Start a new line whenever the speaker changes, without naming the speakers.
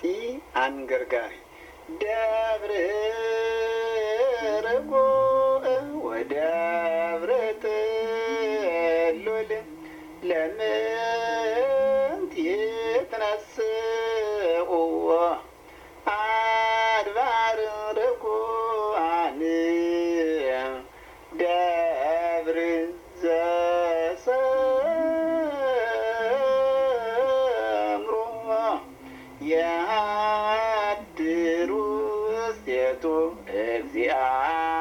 ኢ አንገርጋሪ ደብረ ርጎ ወደብረ ጥሉል ለምንት ይትነስኡ አድባር ርጉአን ደብር ዘሰምሮ የአድሩ ውስቴቱ እግዚአ